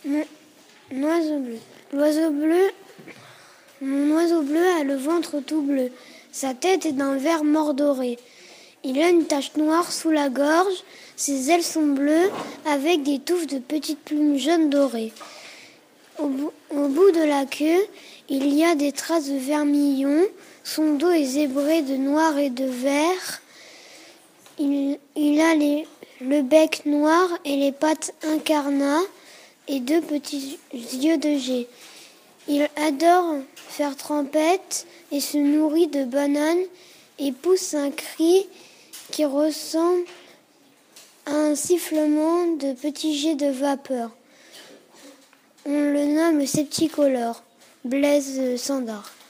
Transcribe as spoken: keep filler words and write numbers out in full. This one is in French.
Mon oiseau bleu. L'oiseau bleu, mon oiseau bleu a le ventre tout bleu. Sa tête est d'un vert mordoré. Il a une tache noire sous la gorge. Ses ailes sont bleues avec des touffes de petites plumes jaunes dorées. Au bout, au bout de la queue, il y a des traces de vermillon. Son dos est zébré de noir et de vert. Il, il a les, le bec noir et les pattes incarnats et deux petits yeux de jet. Il adore faire trempette et se nourrit de bananes et pousse un cri qui ressemble à un sifflement de petits jets de vapeur. On le nomme le septicolore, Blaise Sandard.